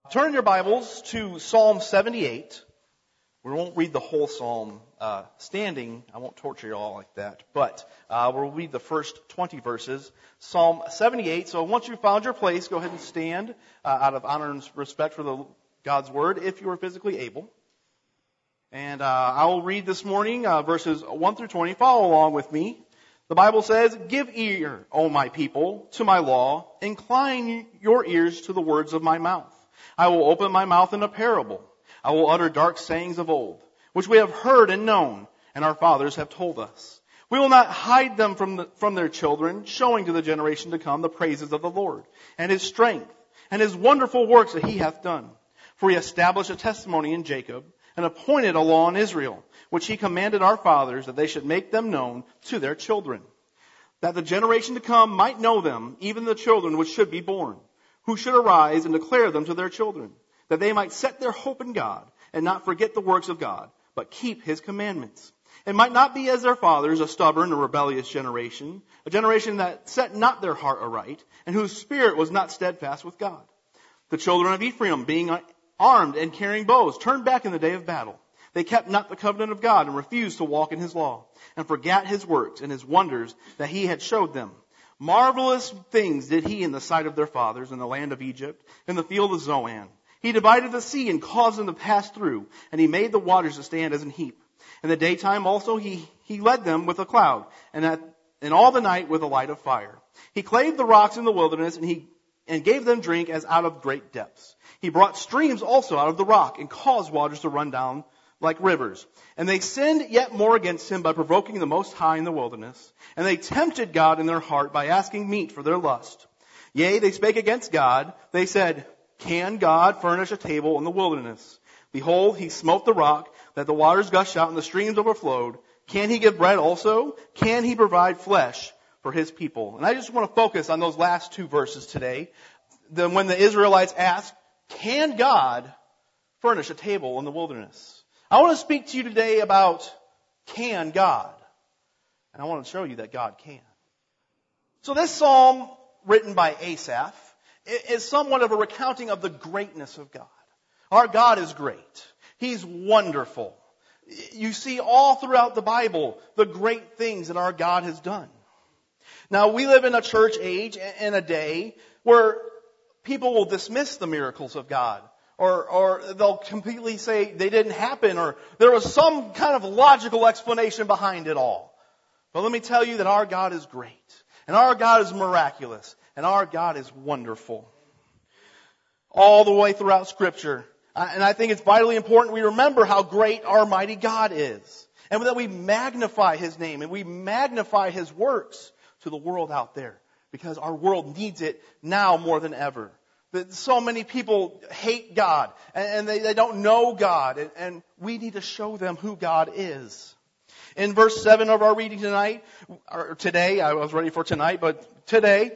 Turn your Bibles to Psalm 78. We won't read the whole psalm standing. I won't torture you all like that. But we'll read the first 20 verses. Psalm 78. So once you've found your place, go ahead and stand out of honor and respect for God's Word, if you are physically able. And I will read this morning verses 1 through 20. Follow along with me. The Bible says, "Give ear, O my people, to my law. Incline your ears to the words of my mouth. I will open my mouth in a parable. I will utter dark sayings of old, which we have heard and known, and our fathers have told us. We will not hide them from their children, showing to the generation to come the praises of the Lord, and His strength, and His wonderful works that He hath done. For He established a testimony in Jacob, and appointed a law in Israel, which He commanded our fathers, that they should make them known to their children, that the generation to come might know them, even the children which should be born, who should arise and declare them to their children, that they might set their hope in God, and not forget the works of God, but keep His commandments, and might not be as their fathers, a stubborn and rebellious generation, a generation that set not their heart aright, and whose spirit was not steadfast with God. The children of Ephraim, being armed and carrying bows, turned back in the day of battle. They kept not the covenant of God, and refused to walk in His law, and forgat His works and His wonders that He had showed them. Marvelous things did He in the sight of their fathers in the land of Egypt, in the field of Zoan. He divided the sea and caused them to pass through, and He made the waters to stand as an heap. In the daytime also He led them with a cloud, and all the night with a light of fire. He clave the rocks in the wilderness, and gave them drink as out of great depths. He brought streams also out of the rock, and caused waters to run down like rivers. And they sinned yet more against Him by provoking the Most High in the wilderness. And they tempted God in their heart by asking meat for their lust. Yea, they spake against God. They said, Can God furnish a table in the wilderness? Behold, He smote the rock, that the waters gushed out and the streams overflowed. Can He give bread also? Can He provide flesh for His people?" And I just want to focus on those last two verses today. When the Israelites asked, can God furnish a table in the wilderness? I want to speak to you today about, can God? And I want to show you that God can. So this psalm, written by Asaph, is somewhat of a recounting of the greatness of God. Our God is great. He's wonderful. You see all throughout the Bible the great things that our God has done. Now, we live in a church age, in a day, where people will dismiss the miracles of God. Or they'll completely say they didn't happen, or there was some kind of logical explanation behind it all. But let me tell you that our God is great, and our God is miraculous, and our God is wonderful. All the way throughout Scripture. And I think it's vitally important we remember how great our mighty God is. And that we magnify His name, and we magnify His works to the world out there. Because our world needs it now more than ever. So many people hate God, and they don't know God, and we need to show them who God is. In verse 7 of our reading tonight, or today, I was ready for tonight, but today,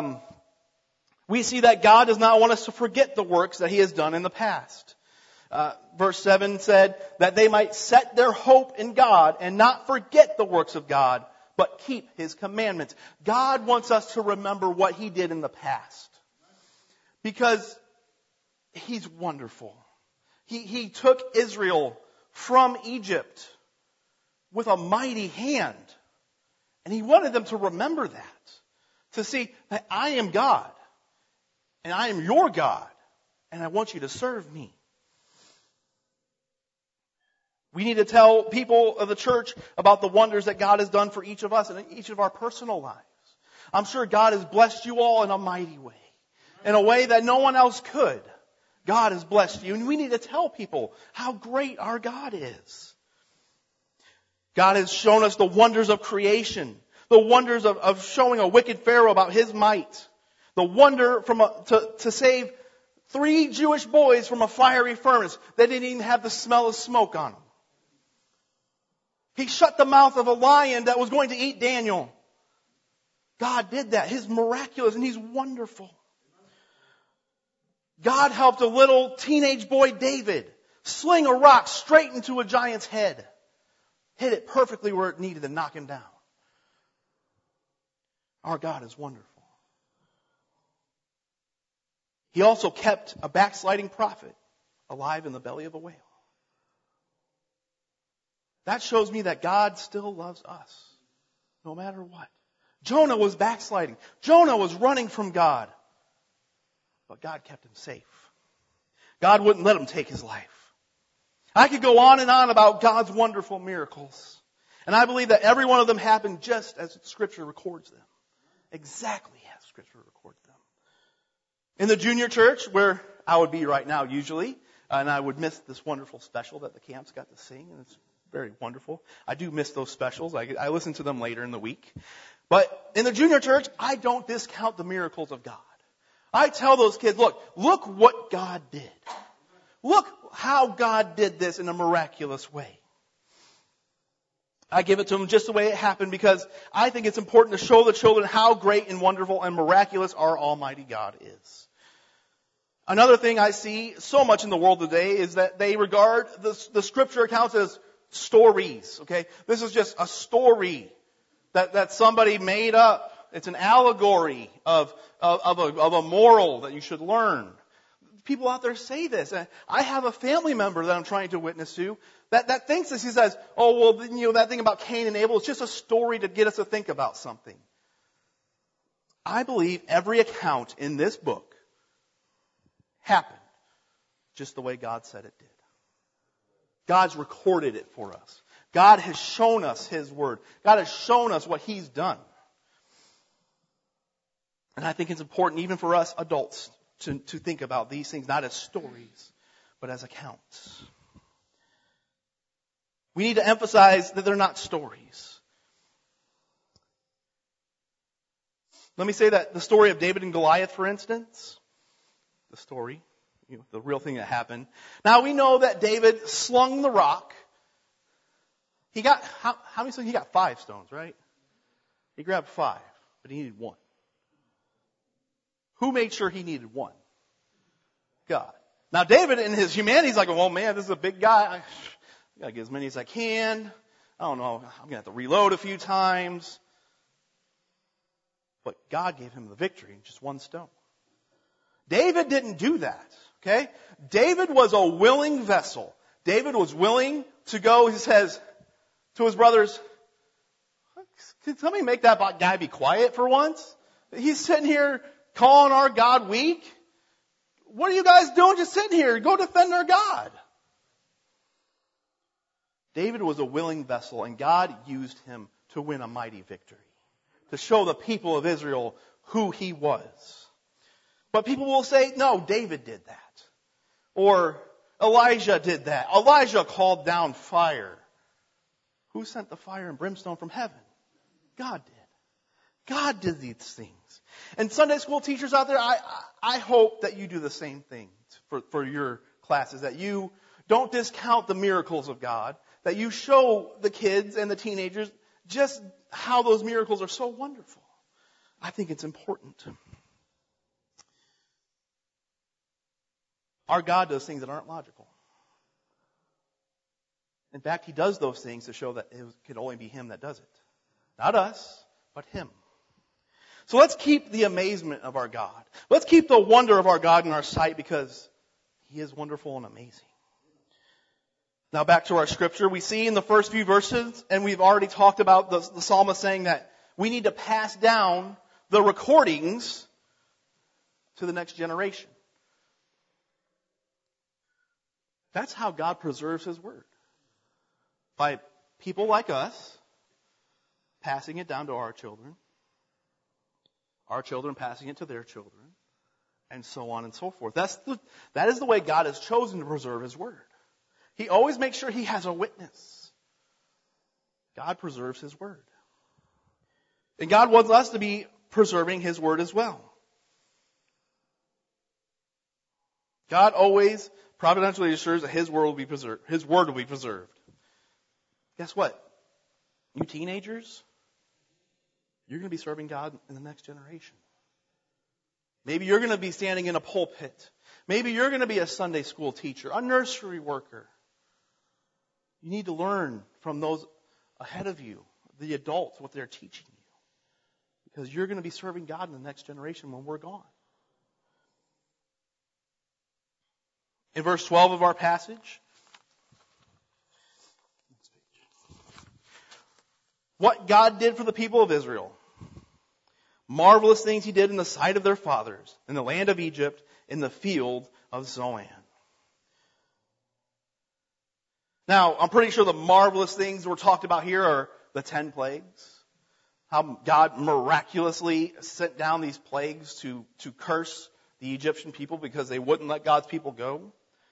we see that God does not want us to forget the works that He has done in the past. Verse 7 said that they might set their hope in God and not forget the works of God, but keep His commandments. God wants us to remember what He did in the past. Because He's wonderful. He took Israel from Egypt with a mighty hand. And He wanted them to remember that. To see that I am God. And I am your God. And I want you to serve me. We need to tell people of the church about the wonders that God has done for each of us and in each of our personal lives. I'm sure God has blessed you all in a mighty way. In a way that no one else could. God has blessed you. And we need to tell people how great our God is. God has shown us the wonders of creation. The wonders of showing a wicked Pharaoh about his might. The wonder to save 3 Jewish boys from a fiery furnace that didn't even have the smell of smoke on them. He shut the mouth of a lion that was going to eat Daniel. God did that. He's miraculous and He's wonderful. God helped a little teenage boy, David, sling a rock straight into a giant's head. Hit it perfectly where it needed to knock him down. Our God is wonderful. He also kept a backsliding prophet alive in the belly of a whale. That shows me that God still loves us, no matter what. Jonah was backsliding. Jonah was running from God. But God kept him safe. God wouldn't let him take his life. I could go on and on about God's wonderful miracles. And I believe that every one of them happened just as Scripture records them. Exactly as Scripture records them. In the junior church, where I would be right now usually, and I would miss this wonderful special that the camps got to sing, and it's very wonderful. I do miss those specials. I listen to them later in the week. But in the junior church, I don't discount the miracles of God. I tell those kids, look what God did. Look how God did this in a miraculous way. I give it to them just the way it happened because I think it's important to show the children how great and wonderful and miraculous our Almighty God is. Another thing I see so much in the world today is that they regard the Scripture accounts as stories. Okay, this is just a story that somebody made up. It's an allegory of a moral that you should learn. People out there say this. I have a family member that I'm trying to witness to that thinks this. He says, "Oh well, that thing about Cain and Abel is just a story to get us to think about something." I believe every account in this book happened just the way God said it did. God's recorded it for us. God has shown us His Word. God has shown us what He's done. And I think it's important even for us adults to think about these things not as stories, but as accounts. We need to emphasize that they're not stories. Let me say that the story of David and Goliath, for instance, the story, the real thing that happened. Now we know that David slung the rock. He got, how many stones? He got 5 stones, right? He grabbed 5, but he needed 1. Who made sure he needed 1? God. Now David in his humanity is like, well man, this is a big guy. I gotta get as many as I can. I don't know, I'm gonna have to reload a few times. But God gave him the victory in just 1 stone. David didn't do that. Okay? David was a willing vessel. David was willing to go, he says to his brothers, can somebody make that guy be quiet for once? He's sitting here calling our God weak. What are you guys doing just sitting here? Go defend our God. David was a willing vessel, and God used him to win a mighty victory, to show the people of Israel who He was. But people will say, no, David did that. Or Elijah did that. Elijah called down fire. Who sent the fire and brimstone from heaven? God did. God did these things. And Sunday school teachers out there, I hope that you do the same thing for your classes, that you don't discount the miracles of God, that you show the kids and the teenagers just how those miracles are so wonderful. I think it's important. Our God does things that aren't logical. In fact, He does those things to show that it can only be Him that does it. Not us, but Him. So let's keep the amazement of our God. Let's keep the wonder of our God in our sight because He is wonderful and amazing. Now back to our scripture. We see in the first few verses, and we've already talked about the psalmist saying that we need to pass down the recordings to the next generation. That's how God preserves His Word. By people like us passing it down to our children passing it to their children, and so on and so forth. That is the way God has chosen to preserve His Word. He always makes sure He has a witness. God preserves His Word. And God wants us to be preserving His Word as well. God always providentially assures that His Word will be preserved. His Word will be preserved. Guess what? You teenagers, you're going to be serving God in the next generation. Maybe you're going to be standing in a pulpit. Maybe you're going to be a Sunday school teacher, a nursery worker. You need to learn from those ahead of you, the adults, what they're teaching you. Because you're going to be serving God in the next generation when we're gone. In verse 12 of our passage, what God did for the people of Israel. Marvelous things He did in the sight of their fathers, in the land of Egypt, in the field of Zoan. Now, I'm pretty sure the marvelous things we're talked about here are the 10 plagues. How God miraculously sent down these plagues to curse the Egyptian people because they wouldn't let God's people go.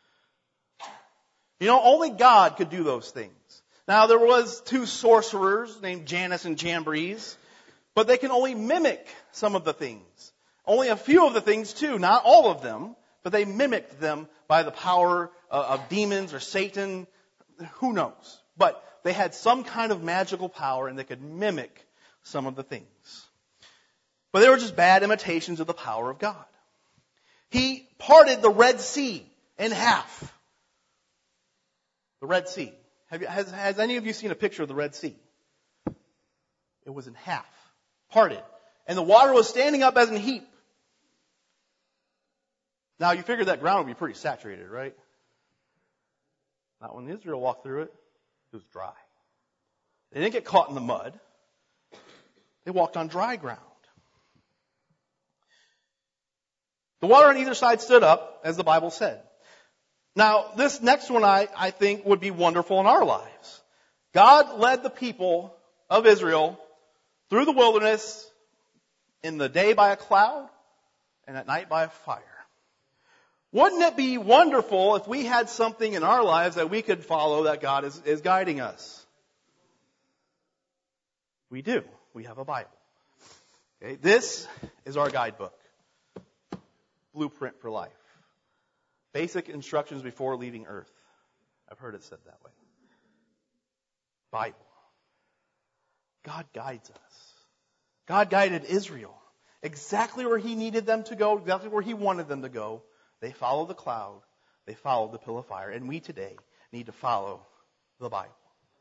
You know, only God could do those things. Now, there was 2 sorcerers named Jannes and Jambres, but they can only mimic some of the things. Only a few of the things too, not all of them, but they mimicked them by the power of demons or Satan. Who knows? But they had some kind of magical power and they could mimic some of the things. But they were just bad imitations of the power of God. He parted the Red Sea in half. The Red Sea. Has any of you seen a picture of the Red Sea? It was in half. Parted. And the water was standing up as in a heap. Now you figure that ground would be pretty saturated, right? Not when Israel walked through it. It was dry. They didn't get caught in the mud. They walked on dry ground. The water on either side stood up, as the Bible said. Now, this next one I think would be wonderful in our lives. God led the people of Israel through the wilderness in the day by a cloud and at night by a fire. Wouldn't it be wonderful if we had something in our lives that we could follow that God is guiding us? We do. We have a Bible. Okay, this is our guidebook. Blueprint for life. Basic instructions before leaving earth. I've heard it said that way. Bible. God guides us. God guided Israel exactly where He needed them to go, exactly where He wanted them to go. They followed the cloud. They followed the pillar of fire. And we today need to follow the Bible.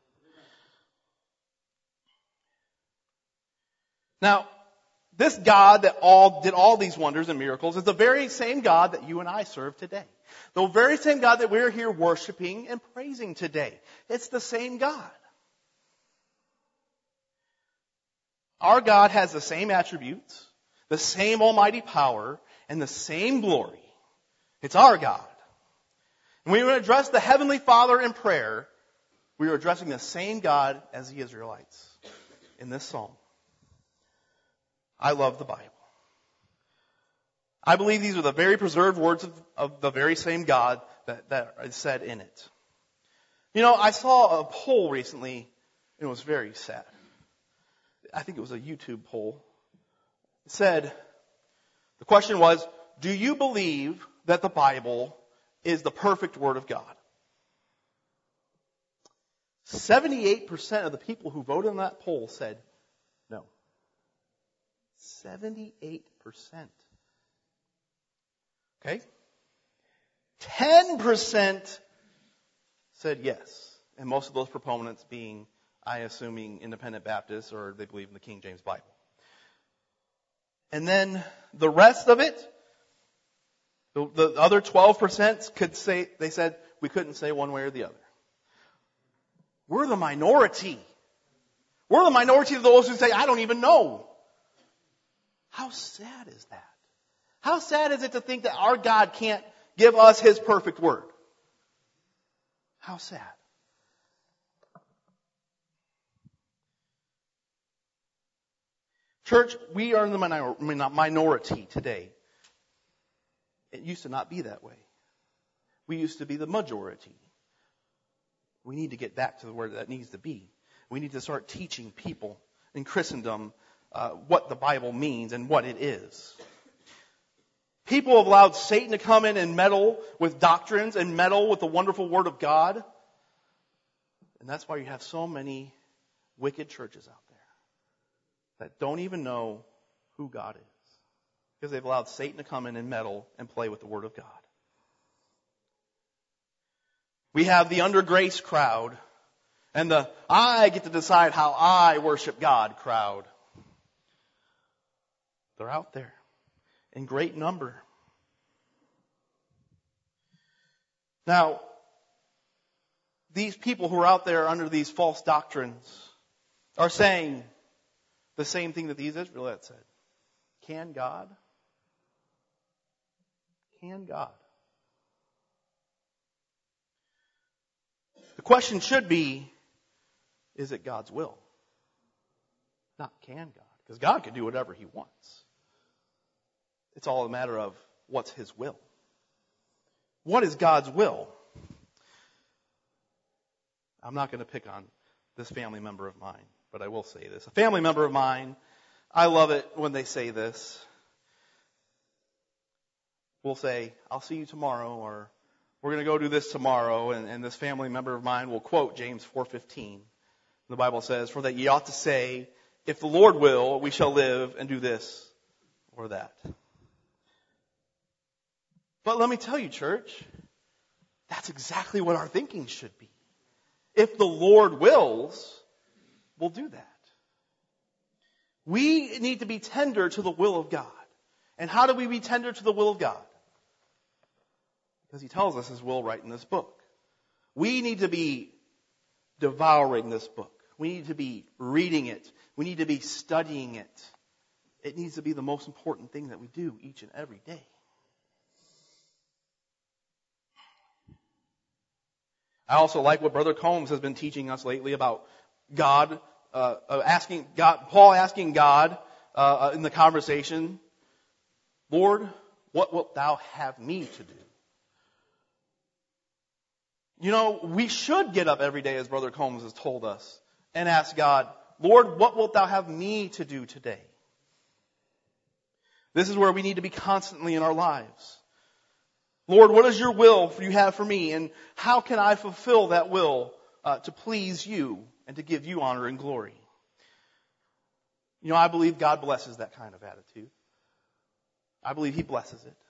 Now, this God that did all these wonders and miracles is the very same God that you and I serve today. The very same God that we're here worshiping and praising today. It's the same God. Our God has the same attributes, the same almighty power, and the same glory. It's our God. And when we address the Heavenly Father in prayer, we are addressing the same God as the Israelites in this psalm. I love the Bible. I believe these are the very preserved words of the very same God that is said in it. You know, I saw a poll recently, and it was very sad. I think it was a YouTube poll. It said, the question was, do you believe that the Bible is the perfect Word of God? 78% of the people who voted on that poll said no. 78%. Okay? 10% said yes. And most of those proponents being, I assuming, independent Baptists or they believe in the King James Bible. And then the rest of it, the other 12% could say, they said we couldn't say one way or the other. We're the minority. We're the minority of those who say, I don't even know. How sad is that? How sad is it to think that our God can't give us His perfect word? How sad. Church, we are in the minority today. It used to not be that way. We used to be the majority. We need to get back to where that needs to be. We need to start teaching people in Christendom what the Bible means and what it is. People have allowed Satan to come in and meddle with doctrines and meddle with the wonderful Word of God. And that's why you have so many wicked churches out there that don't even know who God is. Because they've allowed Satan to come in and meddle and play with the Word of God. We have the under grace crowd and the I get to decide how I worship God crowd. They're out there in great number. Now, these people who are out there under these false doctrines are saying the same thing that these Israelites said. Can God? Can God? The question should be, is it God's will? Not can God. Because God can do whatever He wants. It's all a matter of what's His will. What is God's will? I'm not going to pick on this family member of mine, but I will say this. A family member of mine, I love it when they say this. We'll say, I'll see you tomorrow, or we're going to go do this tomorrow, and this family member of mine will quote James 4:15. The Bible says, for that ye ought to say, if the Lord will, we shall live and do this or that. But let me tell you, church, that's exactly what our thinking should be. If the Lord wills, we'll do that. We need to be tender to the will of God. And how do we be tender to the will of God? Because He tells us His will right in this book. We need to be devouring this book. We need to be reading it. We need to be studying it. It needs to be the most important thing that we do each and every day. I also like what Brother Combs has been teaching us lately about God, Paul asking God in the conversation, Lord, what wilt thou have me to do? You know, we should get up every day, as Brother Combs has told us, and ask God, Lord, what wilt thou have me to do today? This is where we need to be constantly in our lives. Lord, what is your will you have for me? And how can I fulfill that will to please you and to give you honor and glory? You know, I believe God blesses that kind of attitude. I believe He blesses it.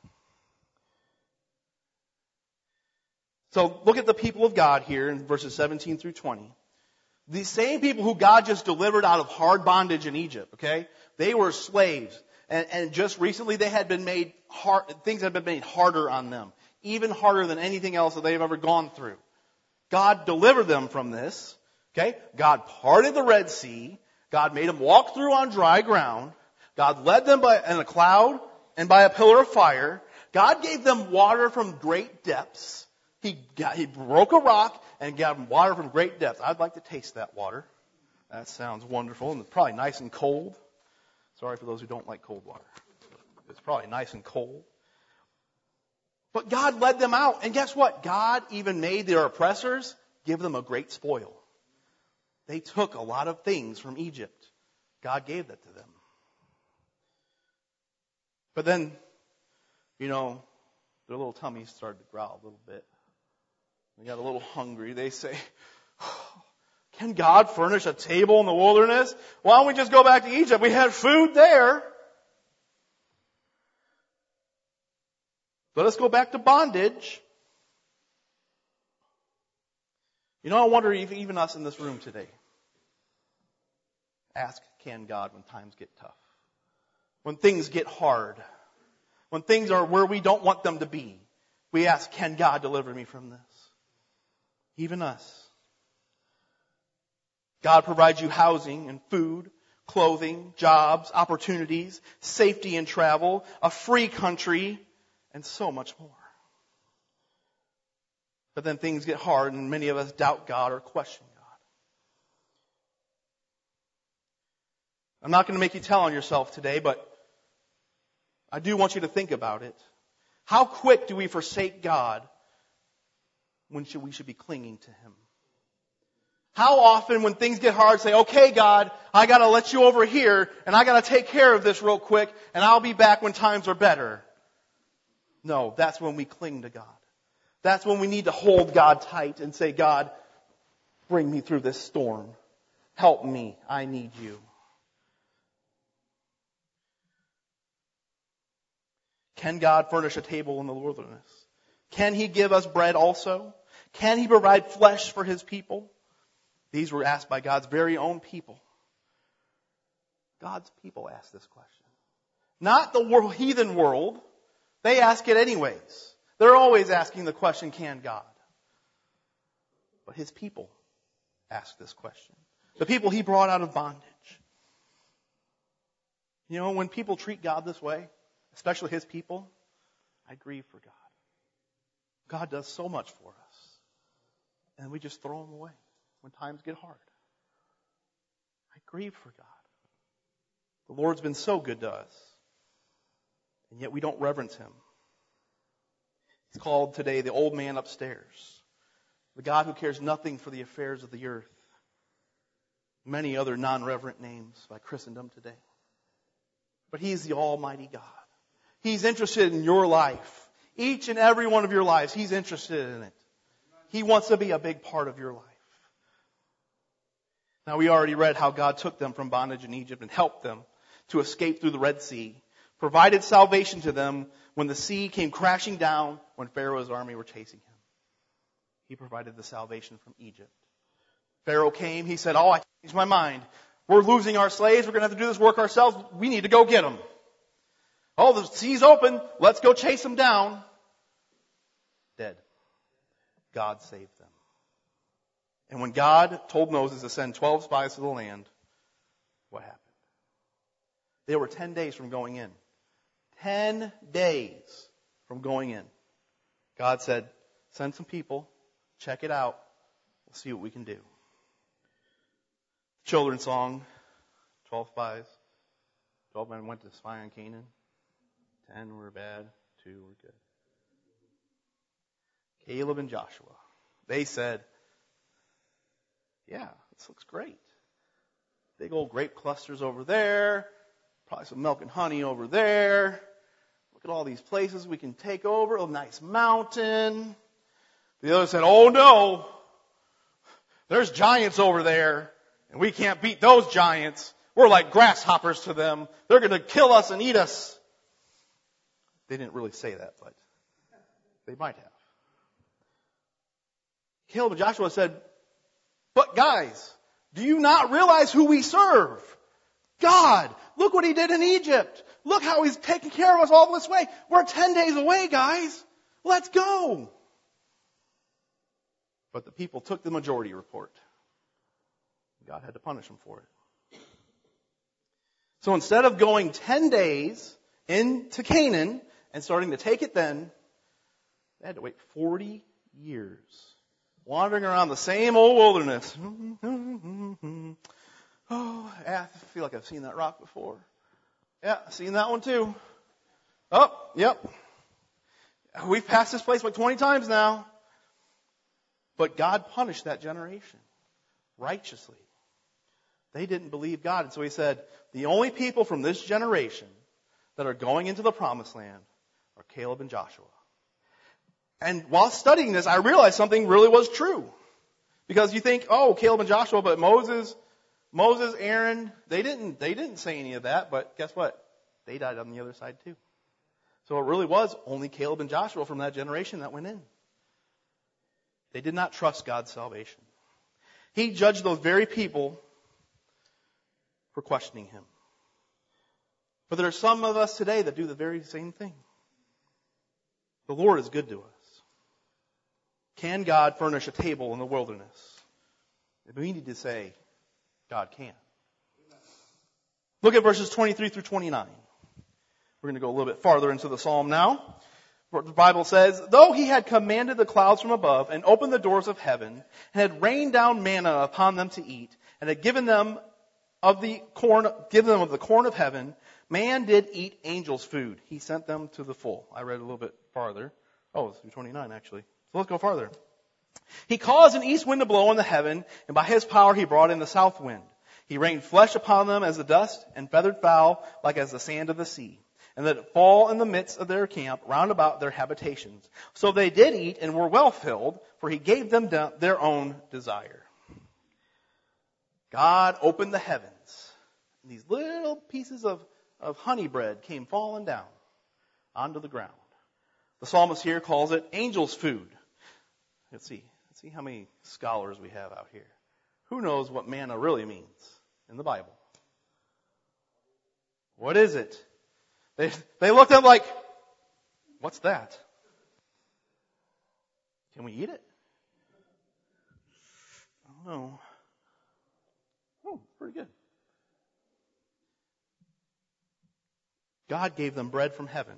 So look at the people of God here in verses 17 through 20. These same people who God just delivered out of hard bondage in Egypt, okay? They were slaves. And just recently they had been made hard, things had been made harder on them. Even harder than anything else that they've ever gone through. God delivered them from this. Okay? God parted the Red Sea. God made them walk through on dry ground. God led them in a cloud and by a pillar of fire. God gave them water from great depths. He broke a rock and gave them water from great depths. I'd like to taste that water. That sounds wonderful, and it's probably nice and cold. Sorry for those who don't like cold water. It's probably nice and cold. But God led them out. And guess what? God even made their oppressors give them a great spoil. They took a lot of things from Egypt. God gave that to them. But then, you know, their little tummies started to growl a little bit. They got a little hungry. They say, can God furnish a table in the wilderness? Why don't we just go back to Egypt? We had food there. Let us go back to bondage. You know, I wonder if even us in this room today ask, can God when times get tough? When things get hard? When things are where we don't want them to be? We ask, can God deliver me from this? Even us. God provides you housing and food, clothing, jobs, opportunities, safety in travel, a free country, and so much more. But then things get hard and many of us doubt God or question God. I'm not going to make you tell on yourself today, but I do want you to think about it. How quick do we forsake God when we should be clinging to Him? How often when things get hard say, okay God, I got to let you over here and I got to take care of this real quick and I'll be back when times are better. No, that's when we cling to God. That's when we need to hold God tight and say, God, bring me through this storm. Help me. I need you. Can God furnish a table in the wilderness? Can He give us bread also? Can He provide flesh for His people? These were asked by God's very own people. God's people asked this question. Not the heathen world. They ask it anyways. They're always asking the question, can God? But his people ask this question. The people he brought out of bondage. You know, when people treat God this way, especially his people, I grieve for God. God does so much for us. And we just throw him away when times get hard. I grieve for God. The Lord's been so good to us. And yet we don't reverence him. He's called today the old man upstairs. The God who cares nothing for the affairs of the earth. Many other non-reverent names by Christendom today. But he's the Almighty God. He's interested in your life. Each and every one of your lives, he's interested in it. He wants to be a big part of your life. Now we already read how God took them from bondage in Egypt and helped them to escape through the Red Sea. Provided salvation to them when the sea came crashing down when Pharaoh's army were chasing him. He provided the salvation from Egypt. Pharaoh came, he said, I changed my mind. We're losing our slaves, we're going to have to do this work ourselves, we need to go get them. The sea's open, let's go chase them down. Dead. God saved them. And when God told Moses to send 12 spies to the land, what happened? They were 10 days from going in. 10 days from going in. God said, send some people, check it out, we'll see what we can do. Children's song, 12 spies. 12 men went to spy on Canaan. 10 were bad, 2 were good. Caleb and Joshua, they said, yeah, this looks great. Big old grape clusters over there. Probably some milk and honey over there. Look at all these places we can take over. A nice mountain. The other said, oh no. There's giants over there. And we can't beat those giants. We're like grasshoppers to them. They're going to kill us and eat us. They didn't really say that, but they might have. Caleb and Joshua said, but guys, do you not realize who we serve? God. Look what he did in Egypt. Look how he's taken care of us all this way. We're 10 days away, guys. Let's go. But the people took the majority report. God had to punish them for it. So instead of going 10 days into Canaan and starting to take it then, they had to wait 40 years. Wandering around the same old wilderness. I feel like I've seen that rock before. Yeah, seen that one too. Oh, yep. We've passed this place like 20 times now. But God punished that generation righteously. They didn't believe God. And so he said, the only people from this generation that are going into the promised land are Caleb and Joshua. And while studying this, I realized something really was true. Because you think, Caleb and Joshua, but Moses, Aaron, they didn't say any of that, but guess what? They died on the other side too. So it really was only Caleb and Joshua from that generation that went in. They did not trust God's salvation. He judged those very people for questioning him. But there are some of us today that do the very same thing. The Lord is good to us. Can God furnish a table in the wilderness? We need to say, God can. Look at verses 23 through 29. We're going to go a little bit farther into the psalm now. The Bible says, though he had commanded the clouds from above and opened the doors of heaven and had rained down manna upon them to eat and had given them of the corn of heaven, man did eat angels' food. He sent them to the full. I read a little bit farther. It's through 29 actually. So let's go farther. He caused an east wind to blow in the heaven, and by his power he brought in the south wind. He rained flesh upon them as the dust, and feathered fowl like as the sand of the sea. And let it fall in the midst of their camp, round about their habitations. So they did eat and were well filled, for he gave them their own desire. God opened the heavens, and these little pieces of honey bread came falling down onto the ground. The psalmist here calls it angel's food. Let's see how many scholars we have out here. Who knows what manna really means in the Bible? What is it? They looked up like, what's that? Can we eat it? I don't know. Oh, pretty good. God gave them bread from heaven.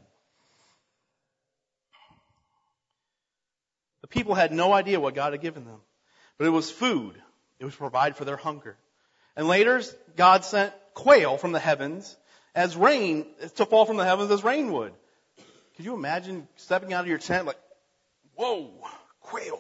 The people had no idea what God had given them. But it was food. It was to provide for their hunger. And later, God sent quail from the heavens as rain, to fall from the heavens as rain would. Could you imagine stepping out of your tent like, whoa, quail.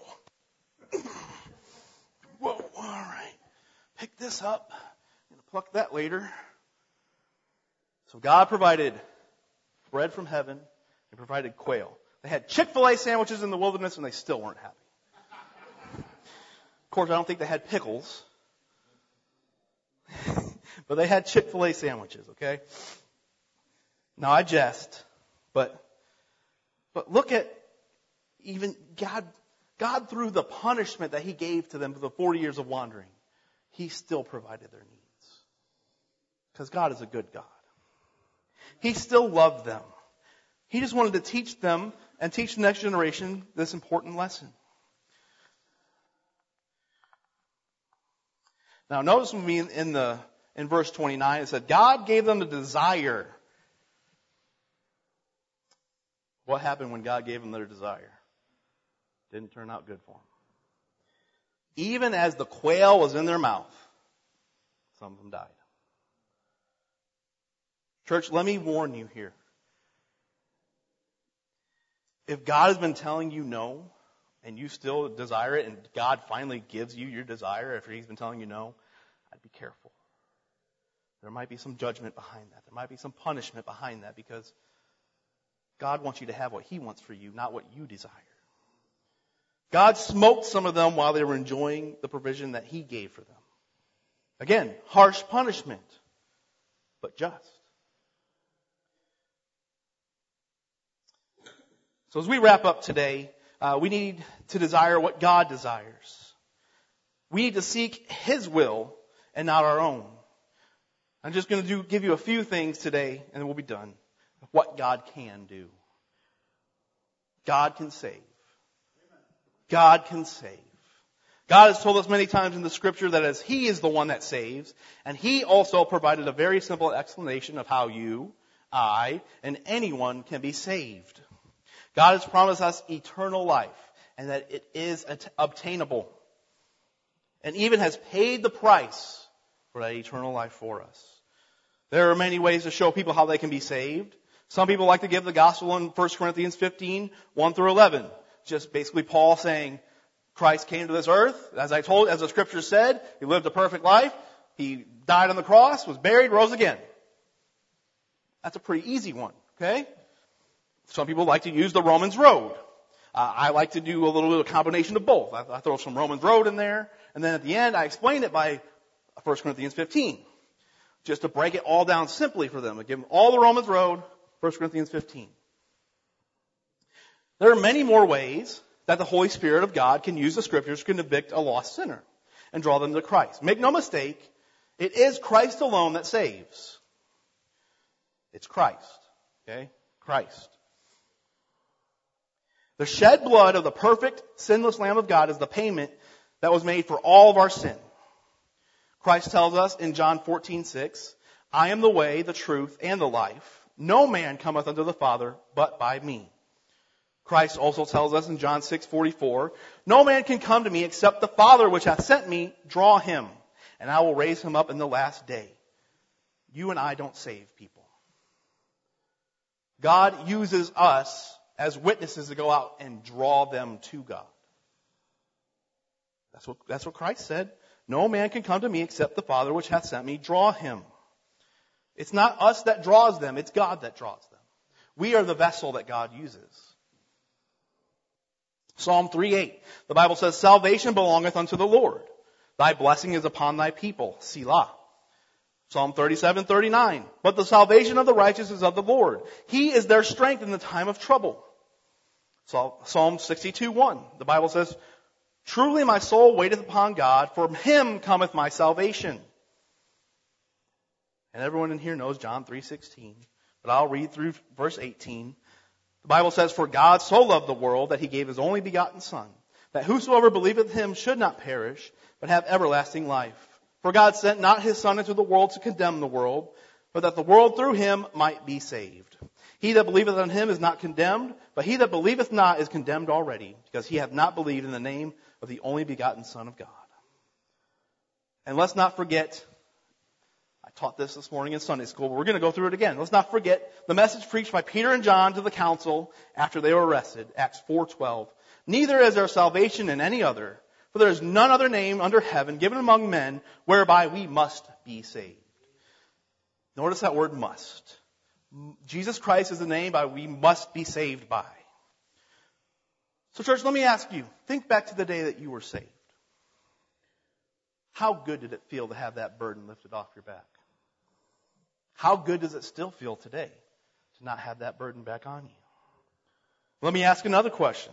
Whoa, all right. Pick this up. I'm going to pluck that later. So God provided bread from heaven and provided quail. They had Chick-fil-A sandwiches in the wilderness and they still weren't happy. Of course, I don't think they had pickles. But they had Chick-fil-A sandwiches, okay? Now I jest, but look at even God through the punishment that He gave to them for the 40 years of wandering, He still provided their needs. Because God is a good God. He still loved them. He just wanted to teach them and teach the next generation this important lesson. Now notice with me in verse 29, it said, God gave them the desire. What happened when God gave them their desire? Didn't turn out good for them. Even as the quail was in their mouth, some of them died. Church, let me warn you here. If God has been telling you no, and you still desire it, and God finally gives you your desire after He's been telling you no, I'd be careful. There might be some judgment behind that. There might be some punishment behind that because God wants you to have what He wants for you, not what you desire. God smoked some of them while they were enjoying the provision that He gave for them. Again, harsh punishment, but just. So as we wrap up today, we need to desire what God desires. We need to seek His will and not our own. I'm just going to give you a few things today, and then we'll be done. What God can do. God can save. God can save. God has told us many times in the Scripture that as He is the one that saves, and He also provided a very simple explanation of how you, I, and anyone can be saved. God has promised us eternal life, and that it is obtainable. And even has paid the price for that eternal life for us. There are many ways to show people how they can be saved. Some people like to give the gospel in 1 Corinthians 15, 1 through 11. Just basically Paul saying, Christ came to this earth, as the Scripture said, He lived a perfect life, He died on the cross, was buried, rose again. That's a pretty easy one, okay? Some people like to use the Romans Road. I like to do a little bit of a combination of both. I throw some Romans Road in there, and then at the end I explain it by 1 Corinthians 15. Just to break it all down simply for them. I give them all the Romans Road, 1 Corinthians 15. There are many more ways that the Holy Spirit of God can use the Scriptures to convict a lost sinner and draw them to Christ. Make no mistake, it is Christ alone that saves. It's Christ. Okay? Christ. The shed blood of the perfect, sinless Lamb of God is the payment that was made for all of our sin. Christ tells us in John 14:6, I am the way, the truth, and the life. No man cometh unto the Father but by me. Christ also tells us in John 6:44, no man can come to me except the Father which hath sent me draw him, and I will raise him up in the last day. You and I don't save people. God uses us as witnesses to go out and draw them to God. That's what Christ said. No man can come to me except the Father which hath sent me draw him. It's not us that draws them, it's God that draws them. We are the vessel that God uses. Psalm 3:8, the Bible says, salvation belongeth unto the Lord. Thy blessing is upon thy people. Selah. Psalm 37:39, but the salvation of the righteous is of the Lord. He is their strength in the time of trouble. Psalm 62:1, the Bible says, truly my soul waiteth upon God, from Him cometh my salvation. And everyone in here knows John 3:16, but I'll read through verse 18. The Bible says, for God so loved the world that He gave His only begotten Son, that whosoever believeth him should not perish, but have everlasting life. For God sent not his Son into the world to condemn the world, but that the world through him might be saved. He that believeth on him is not condemned, but he that believeth not is condemned already, because he hath not believed in the name of the only begotten Son of God. And let's not forget, I taught this morning in Sunday school, but we're going to go through it again. Let's not forget the message preached by Peter and John to the council after they were arrested, Acts 4:12. Neither is there salvation in any other, for there is none other name under heaven given among men whereby we must be saved. Notice that word must. Jesus Christ is the name by we must be saved by. So church, let me ask you, think back to the day that you were saved. How good did it feel to have that burden lifted off your back? How good does it still feel today to not have that burden back on you? Let me ask another question.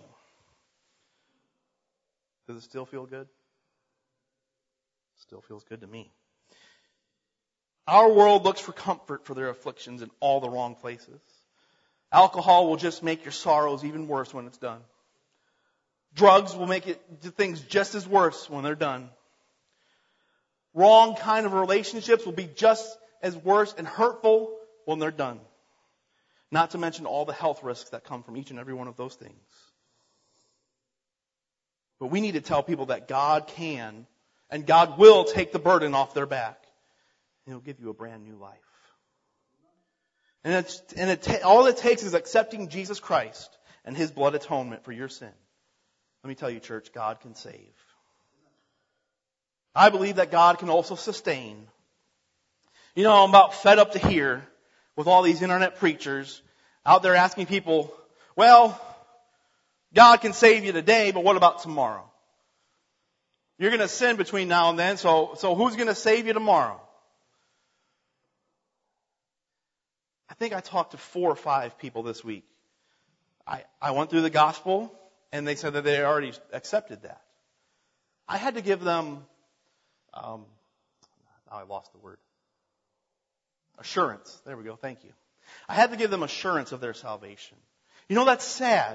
Does it still feel good? Still feels good to me. Our world looks for comfort for their afflictions in all the wrong places. Alcohol will just make your sorrows even worse when it's done. Drugs will make things just as worse when they're done. Wrong kind of relationships will be just as worse and hurtful when they're done. Not to mention all the health risks that come from each and every one of those things. But we need to tell people that God can and God will take the burden off their back. And He'll give you a brand new life. All it takes is accepting Jesus Christ and His blood atonement for your sin. Let me tell you, church, God can save. I believe that God can also sustain. You know, I'm about fed up to here with all these internet preachers out there asking people, well, God can save you today, but what about tomorrow? You're going to sin between now and then, so who's going to save you tomorrow? I think I talked to 4 or 5 people this week. I went through the gospel, and they said that they already accepted that. I had to give them, now I lost the word. Assurance. There we go. Thank you. I had to give them assurance of their salvation. You know, that's sad.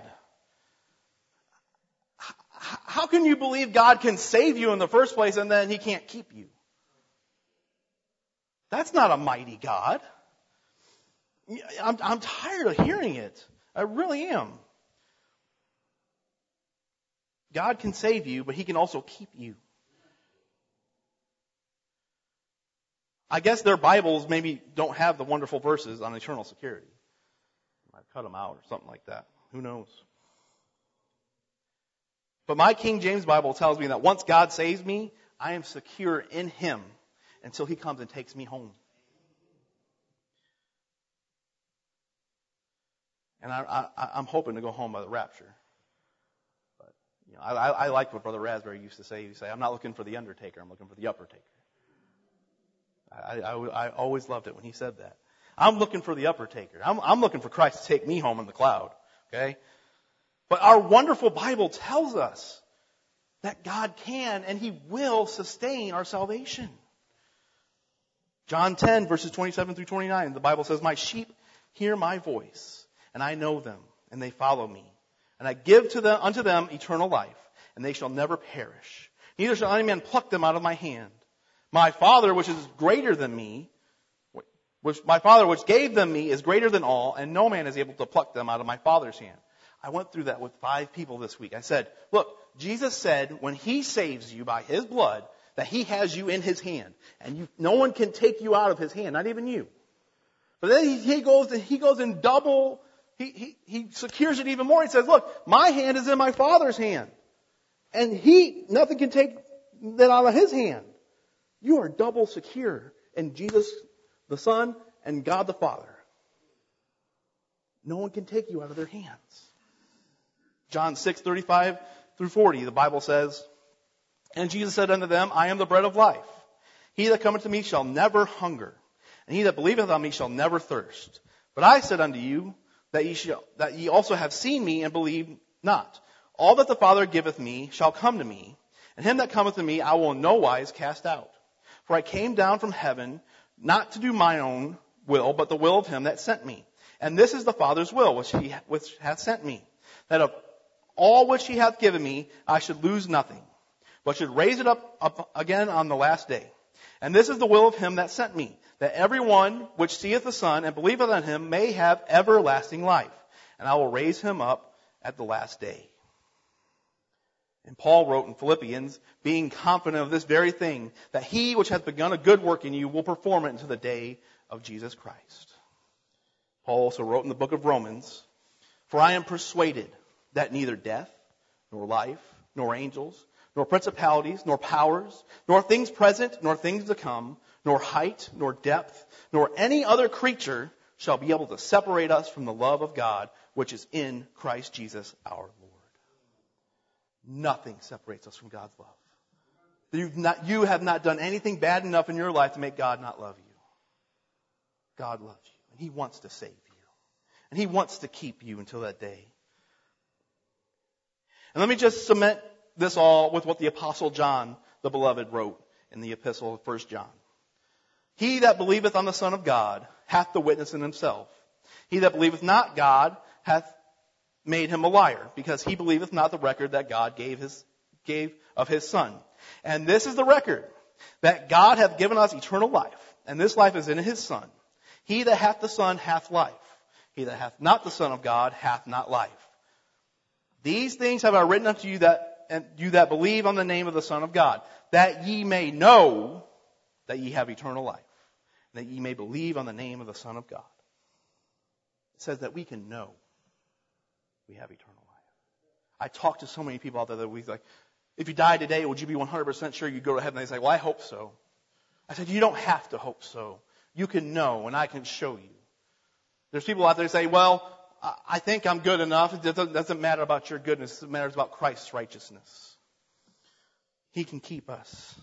How can you believe God can save you in the first place and then He can't keep you? That's not a mighty God. I'm tired of hearing it. I really am. God can save you, but He can also keep you. I guess their Bibles maybe don't have the wonderful verses on eternal security. I might cut them out or something like that. Who knows? But my King James Bible tells me that once God saves me, I am secure in Him until He comes and takes me home. And I'm hoping to go home by the rapture. But you know, I like what Brother Raspberry used to say. He would say, I'm not looking for the undertaker, I'm looking for the upper taker. I always loved it when he said that. I'm looking for the upper taker. I'm looking for Christ to take me home in the cloud. Okay? But our wonderful Bible tells us that God can and He will sustain our salvation. John 10, verses 27 through 29, the Bible says, my sheep hear my voice, and I know them, and they follow me. And I give unto them eternal life, and they shall never perish. Neither shall any man pluck them out of my hand. My Father, which is greater than me, my Father which gave them me is greater than all, and no man is able to pluck them out of my Father's hand. I went through that with 5 people this week. I said, look, Jesus said when He saves you by His blood, that He has you in His hand. And no one can take you out of His hand, not even you. But then he goes in double, he secures it even more. He says, look, my hand is in my Father's hand. And nothing can take that out of His hand. You are double secure in Jesus the Son and God the Father. No one can take you out of their hands. John 6:35 through 40, the Bible says, and Jesus said unto them, I am the bread of life. He that cometh to me shall never hunger, and he that believeth on me shall never thirst. But I said unto you that ye also have seen me and believe not. All that the Father giveth me shall come to me, and him that cometh to me I will in no wise cast out. For I came down from heaven not to do mine own will, but the will of Him that sent me. And this is the Father's will, which hath sent me, that of all which he hath given me, I should lose nothing, but should raise it up again on the last day. And this is the will of him that sent me, that every one which seeth the Son and believeth on him may have everlasting life. And I will raise him up at the last day. And Paul wrote in Philippians, being confident of this very thing, that he which hath begun a good work in you will perform it unto the day of Jesus Christ. Paul also wrote in the book of Romans, for I am persuaded that neither death, nor life, nor angels, nor principalities, nor powers, nor things present, nor things to come, nor height, nor depth, nor any other creature shall be able to separate us from the love of God, which is in Christ Jesus our Lord. Nothing separates us from God's love. You have not done anything bad enough in your life to make God not love you. God loves you, and he wants to save you. And he wants to keep you until that day. And let me just cement this all with what the Apostle John, the beloved, wrote in the epistle of 1 John. He that believeth on the Son of God hath the witness in himself. He that believeth not God hath made him a liar, because he believeth not the record that God gave of his Son. And this is the record, that God hath given us eternal life, and this life is in his Son. He that hath the Son hath life. He that hath not the Son of God hath not life. These things have I written unto you that believe on the name of the Son of God, that ye may know that ye have eternal life, and that ye may believe on the name of the Son of God. It says that we can know we have eternal life. I talk to so many people out there that we like, if you died today, would you be 100% sure you'd go to heaven? They say, well, I hope so. I said, you don't have to hope so. You can know, and I can show you. There's people out there who say, well, I think I'm good enough. It doesn't matter about your goodness. It matters about Christ's righteousness. He can keep us.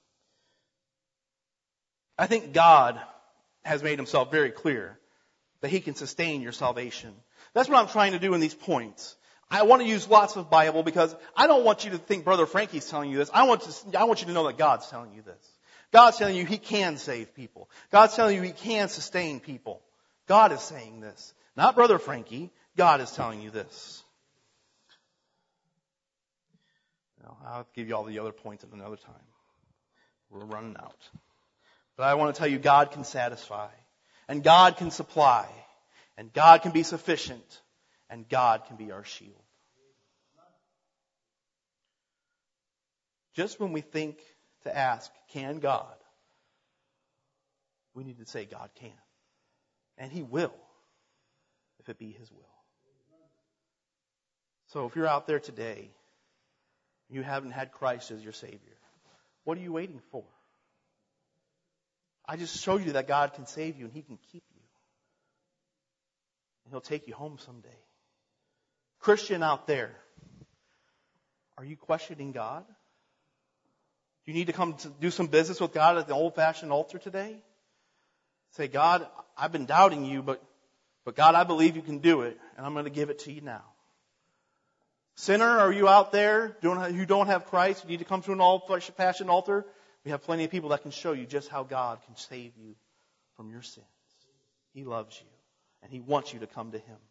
I think God has made himself very clear that he can sustain your salvation. That's what I'm trying to do in these points. I want to use lots of Bible because I don't want you to think Brother Frankie's telling you this. I want you to know that God's telling you this. God's telling you he can save people. God's telling you he can sustain people. God is saying this. Not Brother Frankie. God is telling you this. Now, I'll give you all the other points at another time. We're running out. But I want to tell you God can satisfy. And God can supply. And God can be sufficient. And God can be our shield. Just when we think to ask, can God? We need to say God can. And he will, if it be his will. So if you're out there today, you haven't had Christ as your Savior, what are you waiting for? I just showed you that God can save you and he can keep you. And he'll take you home someday. Christian out there, are you questioning God? Do you need to come to do some business with God at the old-fashioned altar today? Say, God, I've been doubting you, but God, I believe you can do it, and I'm going to give it to you now. Sinner, are you out there who don't have Christ? You need to come to an old-fashioned altar? We have plenty of people that can show you just how God can save you from your sins. He loves you, and he wants you to come to him.